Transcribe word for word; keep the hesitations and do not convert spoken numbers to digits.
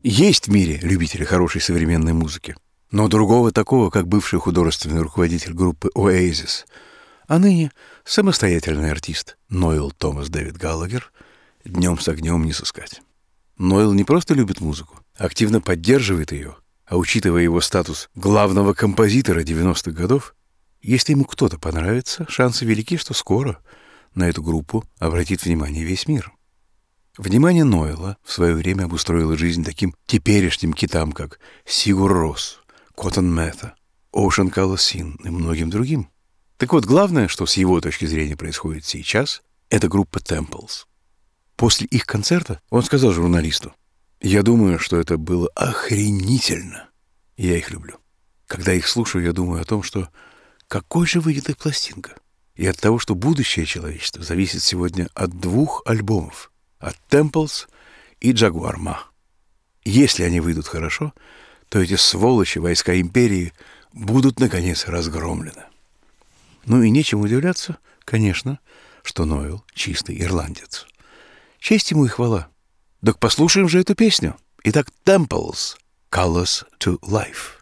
Есть в мире любители хорошей современной музыки, но другого такого, как бывший художественный руководитель группы Oasis, а ныне самостоятельный артист Ноэл Томас Дэвид Галлагер, днем с огнем не сыскать. Ноэл не просто любит музыку, активно поддерживает ее, а учитывая его статус главного композитора девяностых годов, если ему кто-то понравится, шансы велики, что скоро на эту группу обратит внимание весь мир. Внимание Ноэла в свое время обустроило жизнь таким теперешним китам, как Сигур Рос, Коттон Мэтта, Оушен Колосин и многим другим. Так вот, главное, что с его точки зрения происходит сейчас, это группа Temples. После их концерта он сказал журналисту: «Я думаю, что это было охренительно. Я их люблю. Когда их слушаю, я думаю о том, что какой же выйдет их пластинка. И от того, что будущее человечества зависит сегодня от двух альбомов, от Temples и Jaguar Ma. Если они выйдут хорошо, то эти сволочи, войска империи, будут, наконец, разгромлены». Ну и нечем удивляться, конечно, что Ноэл чистый ирландец. Честь ему и хвала. Так послушаем же эту песню. Итак, Temples, Call Us to Life.